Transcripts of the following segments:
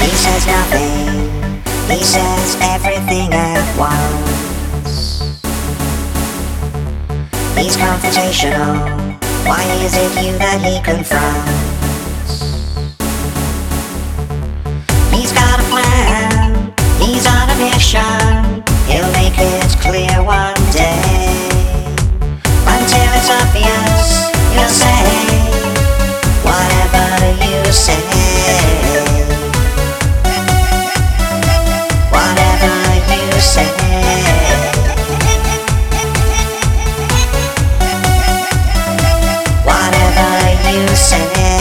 He says nothing, he says everything at once. He's confrontational, why is it you that he confronts? He's got a plan, he's on a mission, he'll make it clear one day. Until it's obvious, you'll say whatever you say. Whatever you say. Whatever you say.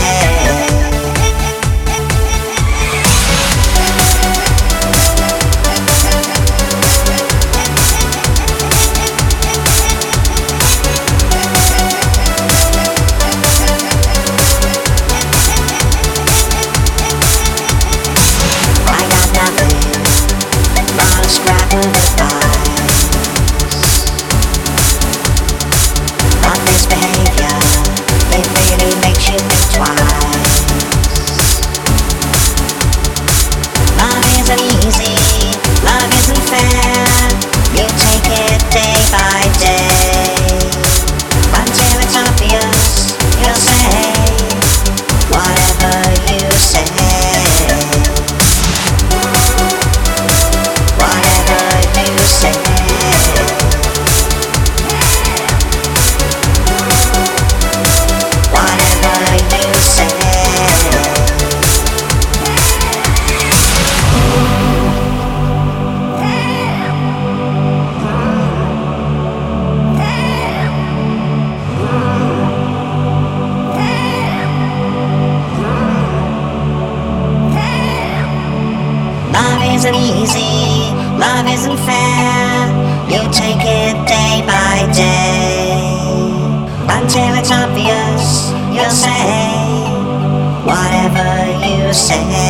Love isn't easy, love isn't fair. You take it day by day. Until it's obvious, you'll say whatever you say.